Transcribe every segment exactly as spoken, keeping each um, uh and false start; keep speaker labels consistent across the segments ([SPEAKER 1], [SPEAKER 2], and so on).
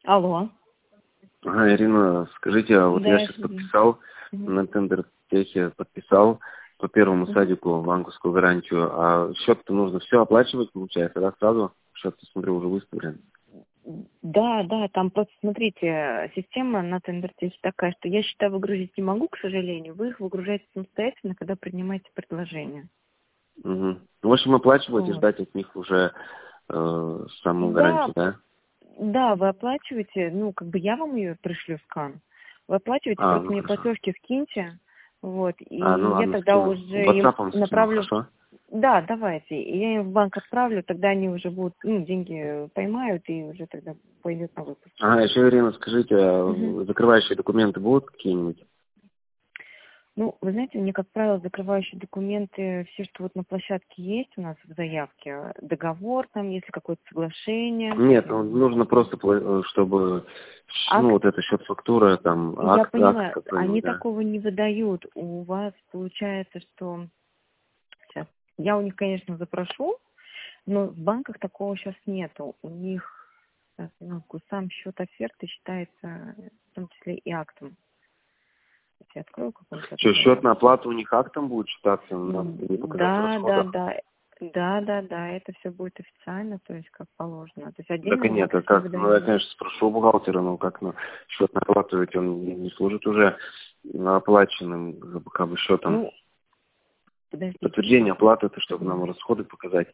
[SPEAKER 1] Алло.
[SPEAKER 2] А, Ирина, скажите, а вот
[SPEAKER 1] Да,
[SPEAKER 2] я
[SPEAKER 1] я
[SPEAKER 2] сейчас
[SPEAKER 1] слушаю.
[SPEAKER 2] подписал
[SPEAKER 1] Мгм.
[SPEAKER 2] на тендер-техе, подписал по первому
[SPEAKER 1] Мгм.
[SPEAKER 2] садику банковскую гарантию, а счет-то нужно все оплачивать, получается, да, сразу? Счет, смотрю, уже выставлен.
[SPEAKER 1] Да, да, там просто, смотрите, система на тендер-техе такая, что я счета выгрузить не могу, к сожалению. Вы их выгружаете самостоятельно, когда принимаете предложение.
[SPEAKER 2] Угу. В общем, оплачивать и
[SPEAKER 1] Вот.
[SPEAKER 2] ждать от них уже э, саму
[SPEAKER 1] Да,
[SPEAKER 2] гарантию, да?
[SPEAKER 1] да, вы оплачиваете, ну, как бы я вам ее пришлю скан. Вы оплачиваете,
[SPEAKER 2] А,
[SPEAKER 1] просто
[SPEAKER 2] ну
[SPEAKER 1] мне
[SPEAKER 2] хорошо.
[SPEAKER 1] платежки скиньте, вот,
[SPEAKER 2] А, ну
[SPEAKER 1] и я
[SPEAKER 2] ладно,
[SPEAKER 1] тогда
[SPEAKER 2] скину.
[SPEAKER 1] уже им
[SPEAKER 2] Ватсапом скину,
[SPEAKER 1] направлю.
[SPEAKER 2] хорошо?
[SPEAKER 1] Да, давайте. И я им в банк отправлю, тогда они уже будут, ну, деньги поймают, и уже тогда пойдет на выпуск.
[SPEAKER 2] Ага, еще, Ирина, скажите,
[SPEAKER 1] Мгм.
[SPEAKER 2] а закрывающие документы будут какие-нибудь?
[SPEAKER 1] Ну, вы знаете, мне, как правило, закрывающие документы, все, что вот на площадке есть у нас в заявке, договор там, если какое-то соглашение,
[SPEAKER 2] Нет, ну, нужно просто, пла- чтобы, ну,
[SPEAKER 1] акт.
[SPEAKER 2] вот это счет-фактура, там,
[SPEAKER 1] Я
[SPEAKER 2] акт, акт
[SPEAKER 1] поняла,
[SPEAKER 2] какой-нибудь,
[SPEAKER 1] они
[SPEAKER 2] да.
[SPEAKER 1] такого не выдают. У вас получается, что сейчас я у них, конечно, запрошу, но в банках такого сейчас нету. У них сейчас, минутку, сам счет оферты считается в том числе и актом. Сейчас я открою какой-нибудь
[SPEAKER 2] Что, счет
[SPEAKER 1] открою.
[SPEAKER 2] на оплату у них актом будет считаться, на,
[SPEAKER 1] М,
[SPEAKER 2] не показать в
[SPEAKER 1] Да, да,
[SPEAKER 2] расходах?
[SPEAKER 1] да. Да, да, да, это все будет официально, то есть как положено. То есть
[SPEAKER 2] Так и
[SPEAKER 1] отдельно
[SPEAKER 2] нет,
[SPEAKER 1] бакс
[SPEAKER 2] а
[SPEAKER 1] не
[SPEAKER 2] как? Ну, я,
[SPEAKER 1] выдает.
[SPEAKER 2] конечно, спрошу у бухгалтера, но как на счет на оплату, ведь он не, не служит уже оплаченным как бы счетом.
[SPEAKER 1] Ну, подождите сейчас.
[SPEAKER 2] Подтверждение оплаты, это чтобы нам расходы показать.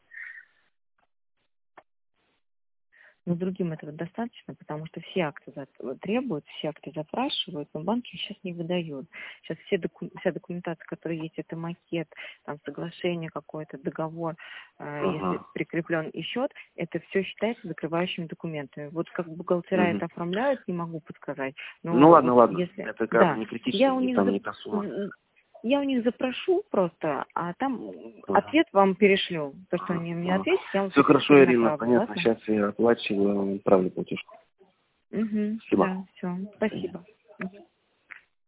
[SPEAKER 1] Но другим этого достаточно, потому что все акты за- требуют, все акты запрашивают, но банки сейчас не выдают. Сейчас все доку- вся документация, которая есть, это макет, там соглашение какое-то, договор, э, если
[SPEAKER 2] Ага.
[SPEAKER 1] прикреплен и счет, это все считается закрывающими документами. Вот как бухгалтера
[SPEAKER 2] Мгм.
[SPEAKER 1] это оформляют, не могу подсказать,
[SPEAKER 2] Ну
[SPEAKER 1] но
[SPEAKER 2] ладно,
[SPEAKER 1] вот
[SPEAKER 2] ладно.
[SPEAKER 1] если...
[SPEAKER 2] Это как бы
[SPEAKER 1] Да,
[SPEAKER 2] не критично,
[SPEAKER 1] я у
[SPEAKER 2] не
[SPEAKER 1] них
[SPEAKER 2] там
[SPEAKER 1] за-
[SPEAKER 2] не та сумма.
[SPEAKER 1] з- я у них запрошу просто, а там
[SPEAKER 2] Ага.
[SPEAKER 1] ответ вам перешлю. То, что
[SPEAKER 2] Ага.
[SPEAKER 1] они мне
[SPEAKER 2] Ага.
[SPEAKER 1] ответят, я вам
[SPEAKER 2] Все
[SPEAKER 1] все
[SPEAKER 2] хорошо, Ирина,
[SPEAKER 1] перенаправлю,
[SPEAKER 2] понятно.
[SPEAKER 1] ладно?
[SPEAKER 2] Сейчас я оплачиваю, отправлю платежку.
[SPEAKER 1] Угу,
[SPEAKER 2] Спасибо.
[SPEAKER 1] да, все, спасибо. Мгм.